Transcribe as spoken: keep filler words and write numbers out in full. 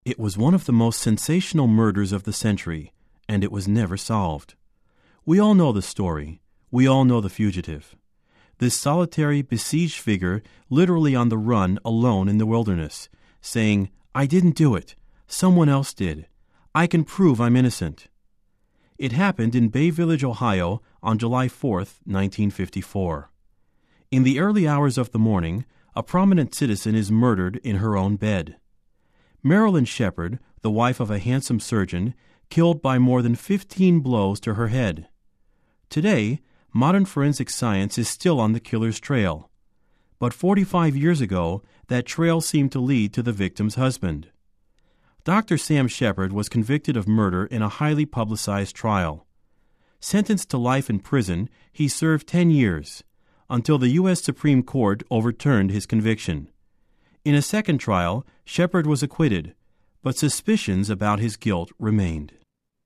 It was one of the most sensational murders of the century, and it was never solved. We all know the story. We all know the fugitive. This solitary, besieged figure literally on the run alone in the wilderness, saying, "I didn't do it. Someone else did. I can prove I'm innocent." It happened in Bay Village, Ohio, on July fourth, nineteen fifty-four. In the early hours of the morning, a prominent citizen is murdered in her own bed. Marilyn Shepard, the wife of a handsome surgeon, killed by more than fifteen blows to her head. Today, modern forensic science is still on the killer's trail. But forty-five years ago, that trail seemed to lead to the victim's husband. Doctor Sam Shepard was convicted of murder in a highly publicized trial. Sentenced to life in prison, he served ten years, until the U S Supreme Court overturned his conviction. In a second trial, Shepard was acquitted, but suspicions about his guilt remained.